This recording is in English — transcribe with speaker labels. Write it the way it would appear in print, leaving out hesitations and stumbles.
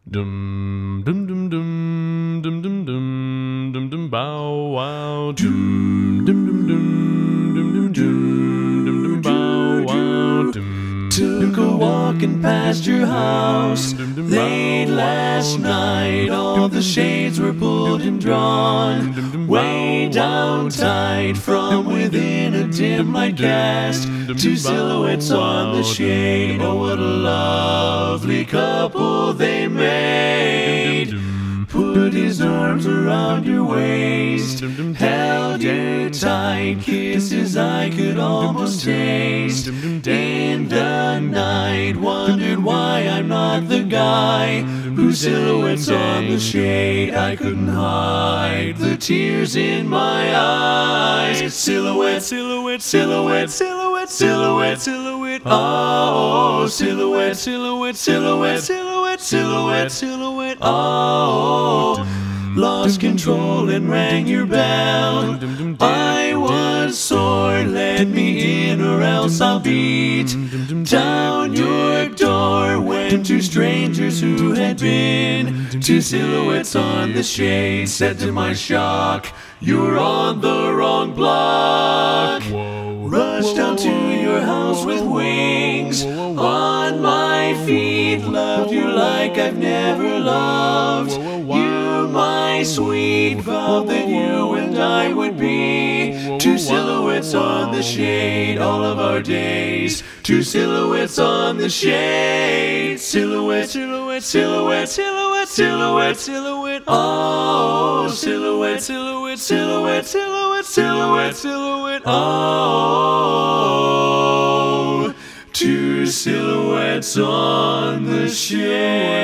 Speaker 1: Dum dum dum dum dum dum dum dum dum bow wow dum dum dum dum dum dum dum dum dum bow wow dum.
Speaker 2: Took a walking past your house late last night. All the shades were pulled and drawn way down tight. From within a dim light cast two silhouettes on the shade. Oh, what a lovely couple they made. Put his arms around your waist, held you tight, kisses I could almost taste. In the night, wondered why I'm not the guy whose silhouette's on the shade. I couldn't hide the tears in my eyes. Silhouette, silhouette, silhouette, silhouette, silhouette, silhouette. Oh, silhouette, silhouette, silhouette, silhouette, silhouette, silhouette. Oh, lost control and rang your bell. I was sore, let me in or else I'll beat down your door. When two strangers who had been two silhouettes on the shade said to my shock, "You're on the wrong block." Rushed down to your house with wings on my feet. Loved you like I've never loved you, my sweet. Vowed that you and I would be two silhouettes on the shade all of our days. Two silhouettes on the shade. Silhouette, silhouette, silhouette, silhouette, silhouette, silhouette. Oh, silhouette, silhouette, silhouette, silhouette, silhouette, silhouette. Oh, two silhouettes on the shade.